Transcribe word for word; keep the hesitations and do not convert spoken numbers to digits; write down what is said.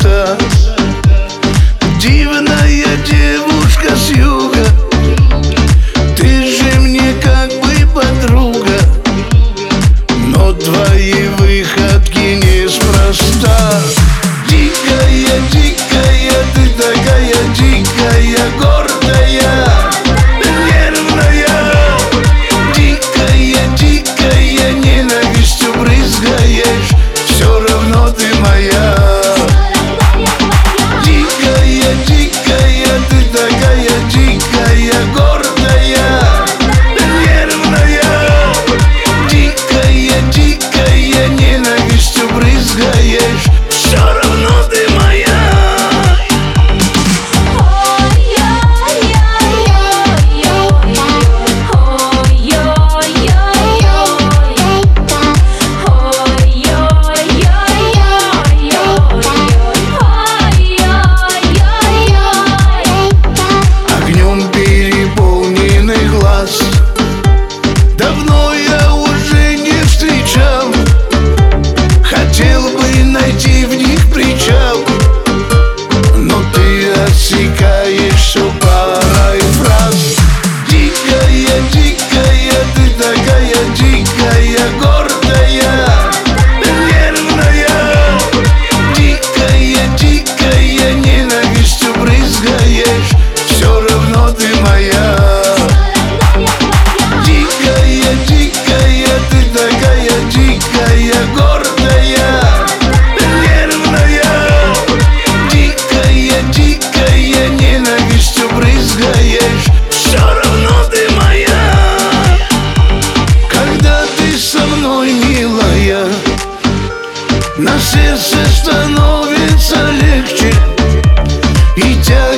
неспроста. Дивная девушка с юга, ты же мне как бы подруга, но твои выходки неспроста. Дикая, дикая, ты такая дикая, гордая, нервная. Дикая, дикая, ненавистью брызгаешь, все равно ты моя. Дикая, дикая, ты такая дикая, гордая, нервная. Дикая, дикая, ненавистью брызгаешь, все равно ты моя. Давно я уже не встречал, хотел бы найти в них причал, но ты отсекаешь все парой фраз. Дикая, дикая, ты такая дикая, гордая, нервная. Дикая, дикая, ненавистью брызгаешь, все равно ты моя. Дикая, дикая, ты такая дикая, гордая, нервная. Дикая, дикая, ненавистью брызгаешь, все равно ты моя. Когда ты со мной, милая, на сердце становится легче, и тянет